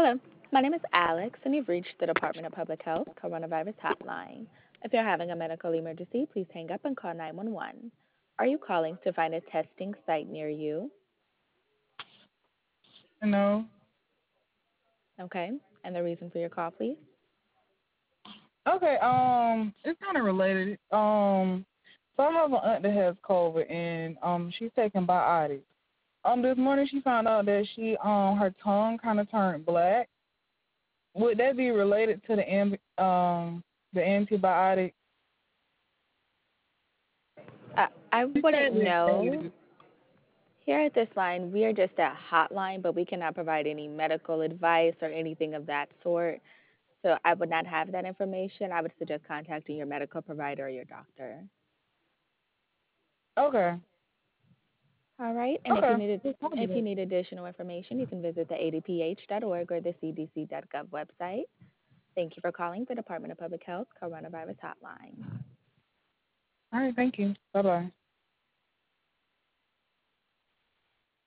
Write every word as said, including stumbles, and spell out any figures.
Hello, my name is Alex, and you've reached the Department of Public Health Coronavirus Hotline. If you're having a medical emergency, please hang up and call nine one one. Are you calling to find a testing site near you? No. Okay, and the reason for your call, please? Okay, um, it's kind of related. Um, so I have an aunt that has COVID, and um, she's taking biotics. Um, this morning she found out that she um her tongue kind of turned black. Would that be related to the amb- um the antibiotic? Uh, I She wouldn't said it know. faded. Here at this line, we are just a hotline, but we cannot provide any medical advice or anything of that sort. So I would not have that information. I would suggest contacting your medical provider or your doctor. Okay, All right, and if you okay, need just told me if you that. need additional information, you can visit the a d p h dot org or the c d c dot gov website. Thank you for calling the Department of Public Health Coronavirus Hotline. All right, thank you. Bye bye.